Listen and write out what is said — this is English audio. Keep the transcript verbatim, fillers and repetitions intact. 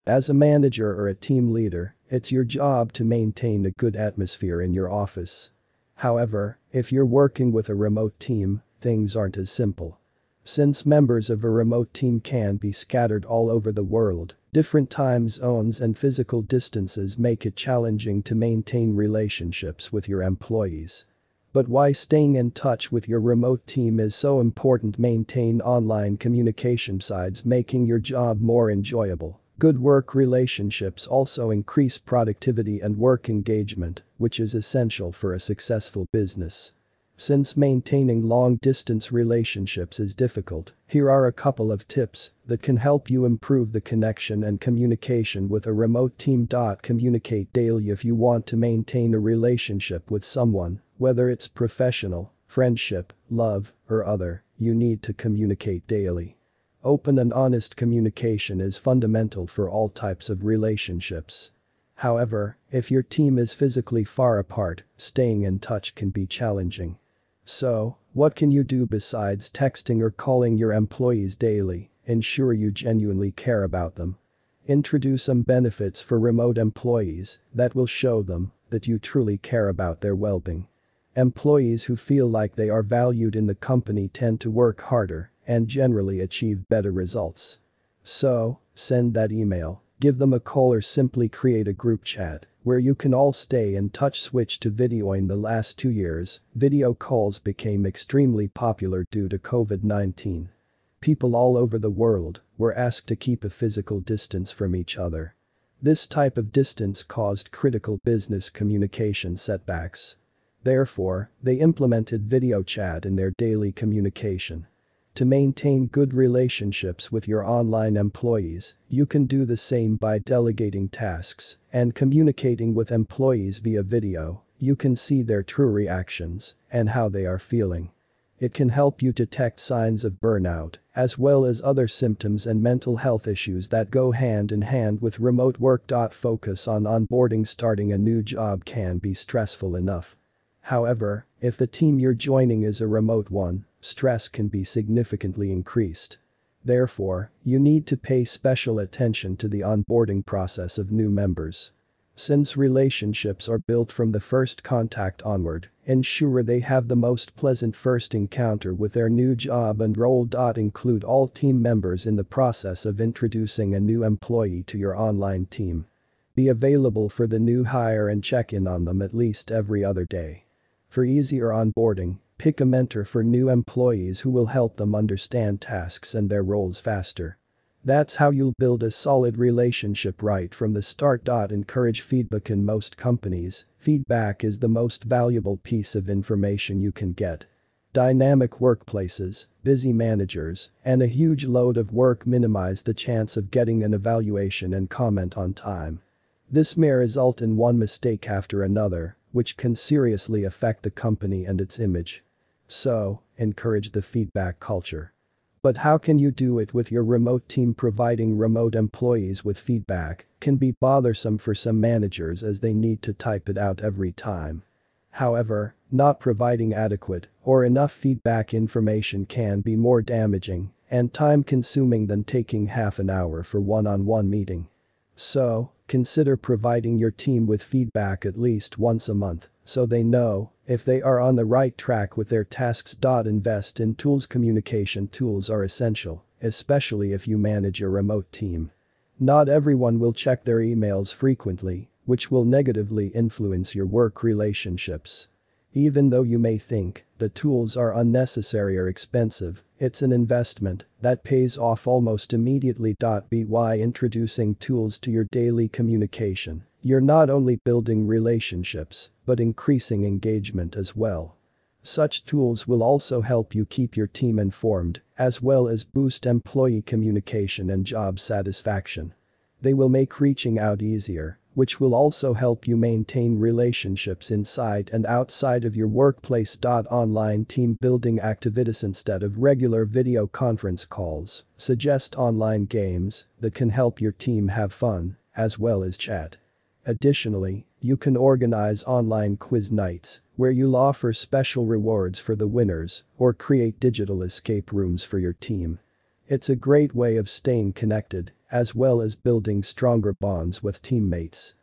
As a manager or a team leader, it's your job to maintain a good atmosphere in your office. However, if you're working with a remote team, things aren't as simple. Since members of a remote team can be scattered all over the world, different time zones and physical distances make it challenging to maintain relationships with your employees. But why staying in touch with your remote team is so important. Maintain online communication besides making your job more enjoyable. Good work relationships also increase productivity and work engagement, which is essential for a successful business. Since maintaining long-distance relationships is difficult, here are a couple of tips that can help you improve the connection and communication with a remote team. Communicate daily. If you want to maintain a relationship with someone, whether it's professional, friendship, love, or other, you need to communicate daily. Open and honest communication is fundamental for all types of relationships. However, if your team is physically far apart, staying in touch can be challenging. So, what can you do besides texting or calling your employees daily? Ensure you genuinely care about them. Introduce some benefits for remote employees that will show them that you truly care about their well-being. Employees who feel like they are valued in the company tend to work harder and generally achieve better results. So, send that email, give them a call, or simply create a group chat where you can all stay in touch. Switch to video. In the last two years, video calls became extremely popular due to COVID nineteen. People all over the world were asked to keep a physical distance from each other. This type of distance caused critical business communication setbacks. Therefore, they implemented video chat in their daily communication. To maintain good relationships with your online employees, you can do the same by delegating tasks and communicating with employees via video. You can see their true reactions and how they are feeling. It can help you detect signs of burnout, as well as other symptoms and mental health issues that go hand in hand with remote work. Focus on onboarding. Starting a new job can be stressful enough. However, if the team you're joining is a remote one, stress can be significantly increased. Therefore, you need to pay special attention to the onboarding process of new members. Since relationships are built from the first contact onward, ensure they have the most pleasant first encounter with their new job and role. Include all team members in the process of introducing a new employee to your online team. Be available for the new hire and check in on them at least every other day. For easier onboarding, pick a mentor for new employees who will help them understand tasks and their roles faster. That's how you'll build a solid relationship right from the start. Encourage feedback. In most companies, feedback is the most valuable piece of information you can get. Dynamic workplaces, busy managers, and a huge load of work minimize the chance of getting an evaluation and comment on time. This may result in one mistake after another, which can seriously affect the company and its image. So, encourage the feedback culture. But how can you do it with your remote team? Providing remote employees with feedback can be bothersome for some managers as they need to type it out every time. However, not providing adequate or enough feedback information can be more damaging and time-consuming than taking half an hour for one-on-one meeting. So, consider providing your team with feedback at least once a month so they know if they are on the right track with their tasks. Invest in tools. Communication tools are essential, especially if you manage a remote team. Not everyone will check their emails frequently, which will negatively influence your work relationships. Even though you may think the tools are unnecessary or expensive, it's an investment that pays off almost immediately. By introducing tools to your daily communication, you're not only building relationships, but increasing engagement as well. Such tools will also help you keep your team informed, as well as boost employee communication and job satisfaction. They will make reaching out easier, which will also help you maintain relationships inside and outside of your workplace. Online team building activities. Instead of regular video conference calls, suggest online games that can help your team have fun, as well as chat. Additionally, you can organize online quiz nights, where you'll offer special rewards for the winners, or create digital escape rooms for your team. It's a great way of staying connected as well as building stronger bonds with teammates.